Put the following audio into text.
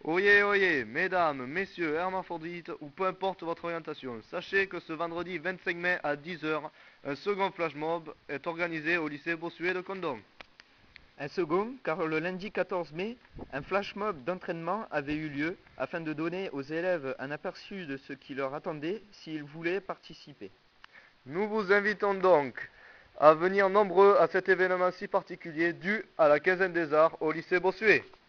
Oyez, oyez, mesdames, messieurs, hermaphrodites, ou peu importe votre orientation, sachez que ce vendredi 25 mai à 10 heures, un second flash mob est organisé au lycée Bossuet de Condom. Un second, car le lundi 14 mai, un flash mob d'entraînement avait eu lieu afin de donner aux élèves un aperçu de ce qui leur attendait s'ils voulaient participer. Nous vous invitons donc à venir nombreux à cet événement si particulier dû à la quinzaine des arts au lycée Bossuet.